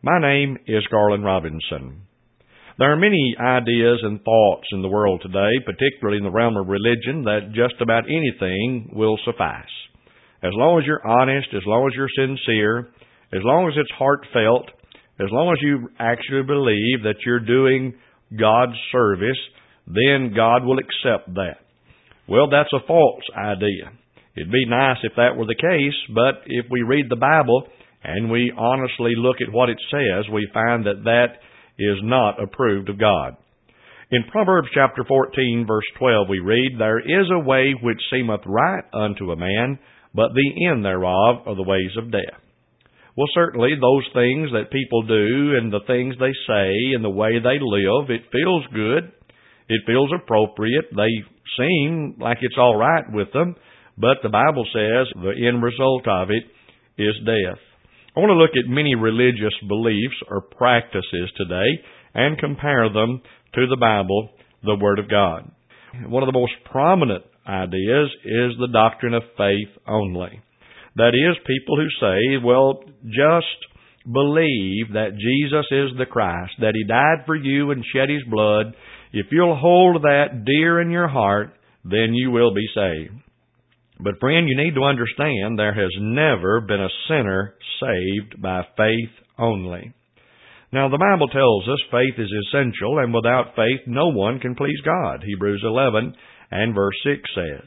My name is Garland Robinson. There are many ideas and thoughts in the world today, particularly in the realm of religion, that just about anything will suffice. As long as you're honest, as long as you're sincere, as long as it's heartfelt, as long as you actually believe that you're doing God's service, then God will accept that. Well, that's a false idea. It'd be nice if that were the case, but if we read the Bible and we honestly look at what it says, we find that that is not approved of God. In Proverbs chapter 14, verse 12, we read, "There is a way which seemeth right unto a man, but the end thereof are the ways of death." Well, certainly those things that people do and the things they say and the way they live, it feels good. It feels appropriate. They seem like it's all right with them, but the Bible says the end result of it is death. I want to look at many religious beliefs or practices today and compare them to the Bible, the Word of God. One of the most prominent ideas is the doctrine of faith only. That is, people who say, well, just believe that Jesus is the Christ, that He died for you and shed His blood. If you'll hold that dear in your heart, then you will be saved. But friend, you need to understand there has never been a sinner saved by faith only. Now, the Bible tells us faith is essential, and without faith no one can please God. Hebrews 11 and verse 6 says.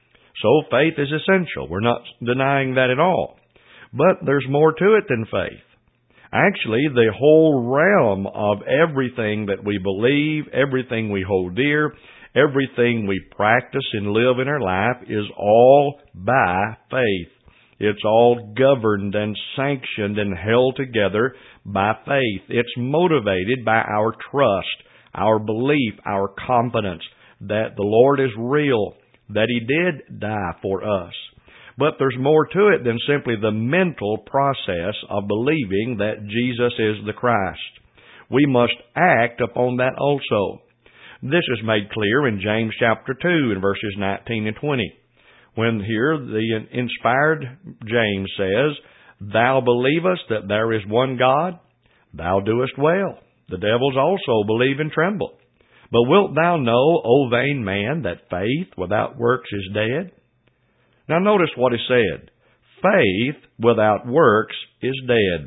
So faith is essential. We're not denying that at all. But there's more to it than faith. Actually, the whole realm of everything that we believe, everything we hold dear, everything we practice and live in our life is all by faith. It's all governed and sanctioned and held together by faith. It's motivated by our trust, our belief, our confidence that the Lord is real, that He did die for us. But there's more to it than simply the mental process of believing that Jesus is the Christ. We must act upon that also. This is made clear in James chapter 2 in verses 19 and 20. When here the inspired James says, "Thou believest that there is one God? Thou doest well. The devils also believe and tremble. But wilt thou know, O vain man, that faith without works is dead?" Now notice what is said. Faith without works is dead.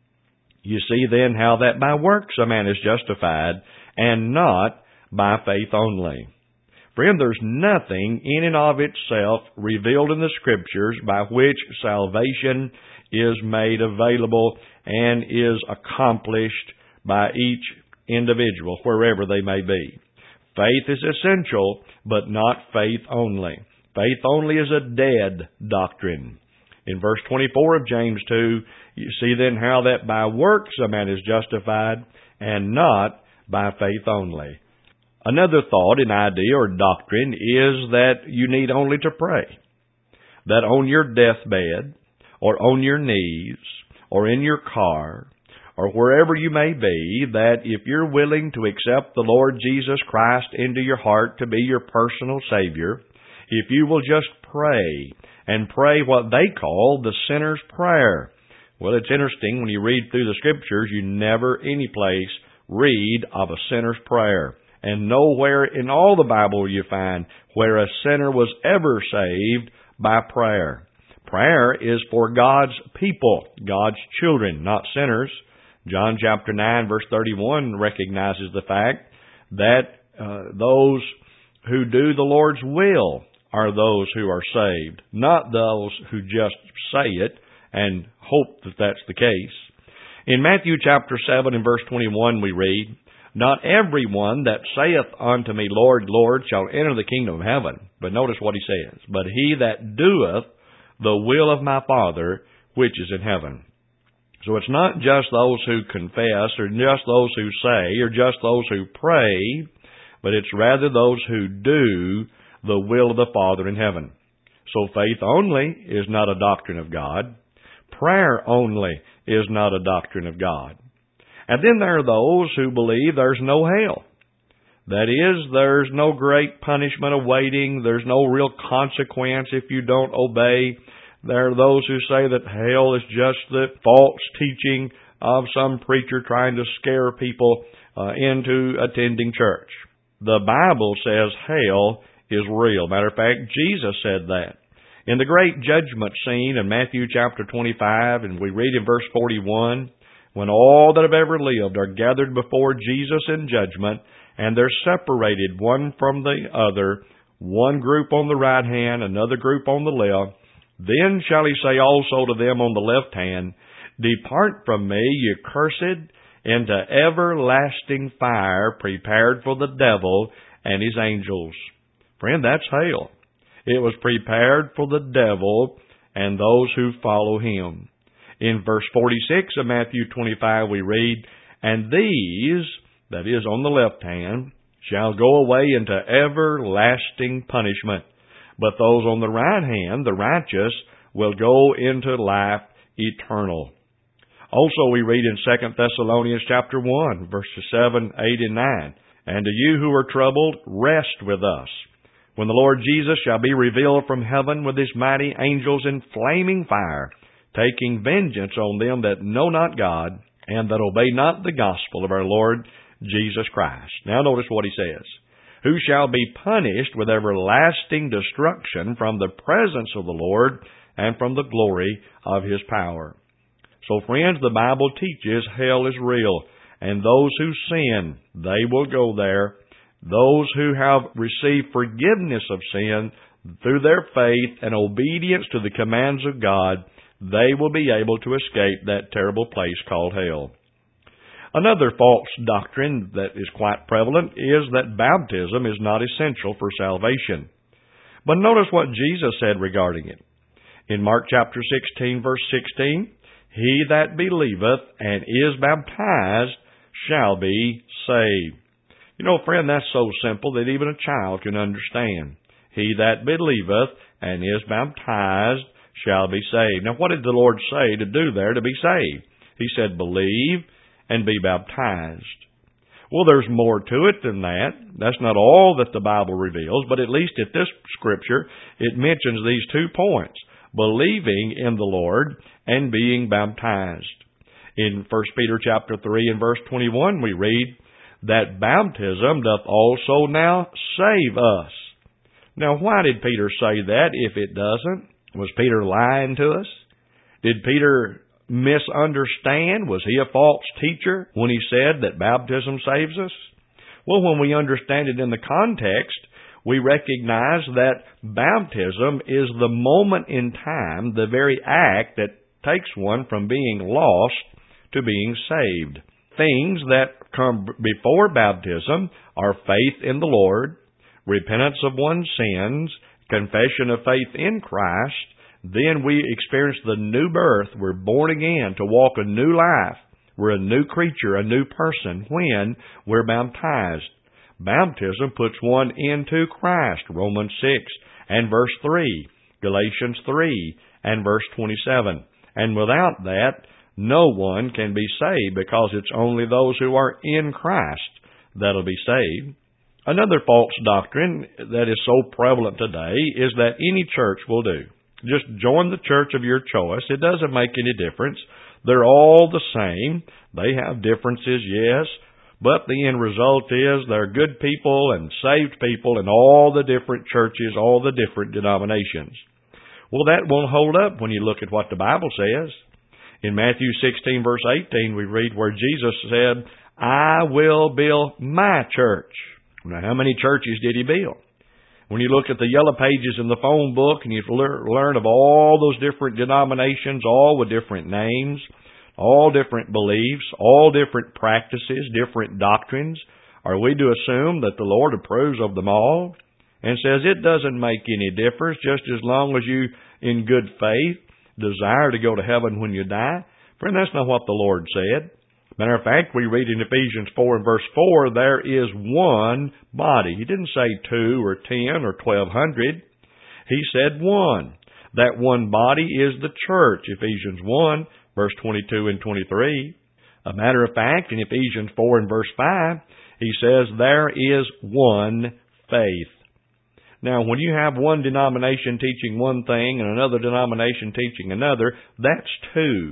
You see then how that by works a man is justified, and not by faith only. Friend, there's nothing in and of itself revealed in the Scriptures by which salvation is made available and is accomplished by each individual, wherever they may be. Faith is essential, but not faith only. Faith only is a dead doctrine. In verse 24 of James 2, you see then how that by works a man is justified, and not by faith only. Another thought, an idea, or doctrine is that you need only to pray. That on your deathbed, or on your knees, or in your car, or wherever you may be, that if you're willing to accept the Lord Jesus Christ into your heart to be your personal Savior, if you will just pray, and pray what they call the sinner's prayer. Well, it's interesting, when you read through the Scriptures, you never any place read of a sinner's prayer. And nowhere in all the Bible will you find where a sinner was ever saved by prayer. Prayer is for God's people, God's children, not sinners. John chapter 9 verse 31 recognizes the fact that those who do the Lord's will are those who are saved, not those who just say it and hope that that's the case. In Matthew chapter 7 and verse 21 we read, "Not every one that saith unto me, Lord, Lord, shall enter the kingdom of heaven." But notice what he says, "But he that doeth the will of my Father which is in heaven." So it's not just those who confess, or just those who say, or just those who pray, but it's rather those who do the will of the Father in heaven. So faith only is not a doctrine of God. Prayer only is not a doctrine of God. And then there are those who believe there's no hell. That is, there's no great punishment awaiting. There's no real consequence if you don't obey. There are those who say that hell is just the false teaching of some preacher trying to scare people into attending church. The Bible says hell is real. Matter of fact, Jesus said that. In the great judgment scene in Matthew chapter 25, and we read in verse 41, when all that have ever lived are gathered before Jesus in judgment, and they're separated one from the other, one group on the right hand, another group on the left, then shall he say also to them on the left hand, Depart from me, ye cursed, into everlasting fire prepared for the devil and his angels. Friend, that's hell. It was prepared for the devil and those who follow him. In verse 46 of Matthew 25 we read, And these, that is on the left hand, shall go away into everlasting punishment. But those on the right hand, the righteous, will go into life eternal. Also we read in 2 Thessalonians chapter 1, verses 7, 8, and 9, And to you who are troubled, rest with us, when the Lord Jesus shall be revealed from heaven with his mighty angels in flaming fire, taking vengeance on them that know not God, and that obey not the gospel of our Lord Jesus Christ. Now notice what he says. Who shall be punished with everlasting destruction from the presence of the Lord and from the glory of his power. So friends, the Bible teaches hell is real, and those who sin, they will go there. Those who have received forgiveness of sin through their faith and obedience to the commands of God, they will be able to escape that terrible place called hell. Another false doctrine that is quite prevalent is that baptism is not essential for salvation. But notice what Jesus said regarding it. In Mark chapter 16, verse 16, He that believeth and is baptized shall be saved. You know, friend, that's so simple that even a child can understand. He that believeth and is baptized shall be saved. Now, what did the Lord say to do there to be saved? He said, believe and be baptized. Well, there's more to it than that. That's not all that the Bible reveals, but at least at this scripture, it mentions these 2 points, believing in the Lord and being baptized. In 1 Peter chapter 3 and verse 21, we read that baptism doth also now save us. Now, why did Peter say that if it doesn't? Was Peter lying to us? Did Peter misunderstand? Was he a false teacher when he said that baptism saves us? Well, when we understand it in the context, we recognize that baptism is the moment in time, the very act that takes one from being lost to being saved. Things that come before baptism are faith in the Lord, repentance of one's sins, confession of faith in Christ. Then we experience the new birth. We're born again to walk a new life. We're a new creature, a new person when we're baptized. Baptism puts one into Christ, Romans 6 and verse 3, Galatians 3 and verse 27. And without that, no one can be saved because it's only those who are in Christ that'll be saved. Another false doctrine that is so prevalent today is that any church will do. Just join the church of your choice. It doesn't make any difference. They're all the same. They have differences, yes, but the end result is they're good people and saved people in all the different churches, all the different denominations. Well, that won't hold up when you look at what the Bible says. In Matthew 16, verse 18, we read where Jesus said, I will build my church. Now, how many churches did he build? When you look at the yellow pages in the phone book and you learn of all those different denominations, all with different names, all different beliefs, all different practices, different doctrines, are we to assume that the Lord approves of them all and says it doesn't make any difference just as long as you, in good faith, desire to go to heaven when you die? Friend, that's not what the Lord said. Matter of fact, we read in Ephesians 4 and verse 4, there is one body. He didn't say 2 or 10 or 1,200. He said one. That one body is the church, Ephesians 1, verse 22 and 23. A matter of fact, in Ephesians 4 and verse 5, he says there is one faith. Now, when you have one denomination teaching one thing and another denomination teaching another, that's 2.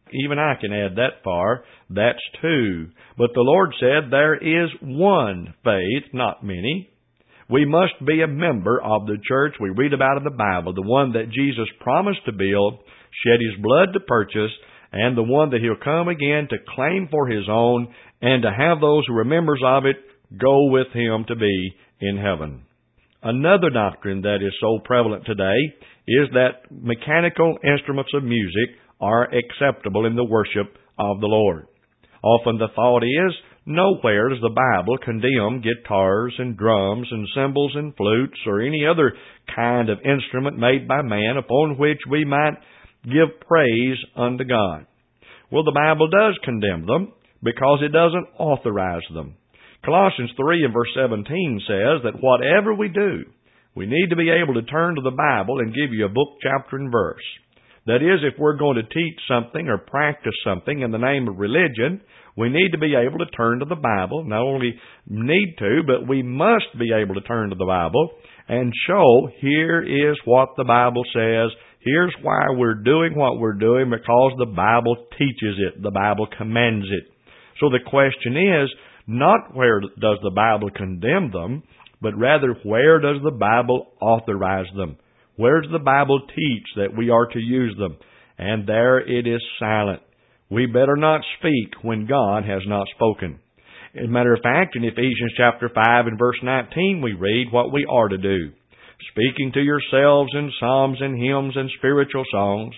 Even I can add that far. That's two. But the Lord said there is one faith, not many. We must be a member of the church we read about in the Bible, the one that Jesus promised to build, shed His blood to purchase, and the one that He'll come again to claim for His own, and to have those who are members of it go with Him to be in heaven. Another doctrine that is so prevalent today is that mechanical instruments of music are acceptable in the worship of the Lord. Often the thought is, nowhere does the Bible condemn guitars and drums and cymbals and flutes or any other kind of instrument made by man upon which we might give praise unto God. Well, the Bible does condemn them because it doesn't authorize them. Colossians 3 and verse 17 says that whatever we do, we need to be able to turn to the Bible and give you a book, chapter, and verse. That is, if we're going to teach something or practice something in the name of religion, we need to be able to turn to the Bible. Not only need to, but we must be able to turn to the Bible and show, here is what the Bible says. Here's why we're doing what we're doing, because the Bible teaches it. The Bible commands it. So the question is, not where does the Bible condemn them, but rather where does the Bible authorize them? Where does the Bible teach that we are to use them? And there it is silent. We better not speak when God has not spoken. As a matter of fact, in Ephesians chapter 5 and verse 19, we read what we are to do. Speaking to yourselves in psalms and hymns and spiritual songs,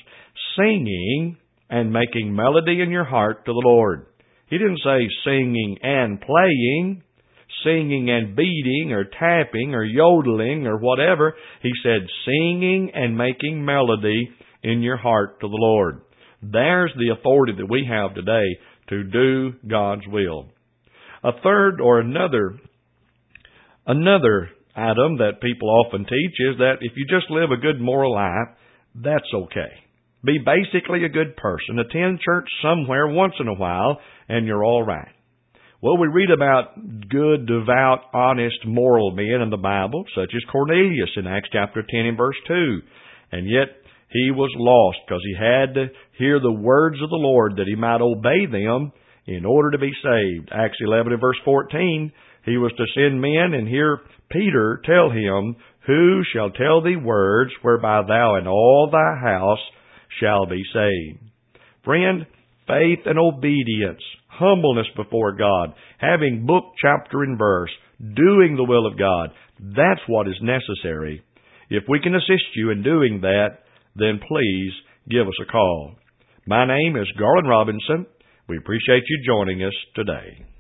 singing and making melody in your heart to the Lord. He didn't say singing and playing, singing and beating or tapping or yodeling or whatever. He said singing and making melody in your heart to the Lord. There's the authority that we have today to do God's will. A third or another item that people often teach is that if you just live a good moral life, that's okay. Be basically a good person. Attend church somewhere once in a while, and you're all right. Well, we read about good, devout, honest, moral men in the Bible, such as Cornelius in Acts chapter 10 and verse 2. And yet, he was lost because he had to hear the words of the Lord that he might obey them in order to be saved. Acts 11 and verse 14, he was to send men and hear Peter tell him, "Who shall tell thee words whereby thou and all thy house shall be saved?" Friend, faith and obedience, humbleness before God, having book, chapter, and verse, doing the will of God, that's what is necessary. If we can assist you in doing that, then please give us a call. My name is Garland Robinson. We appreciate you joining us today.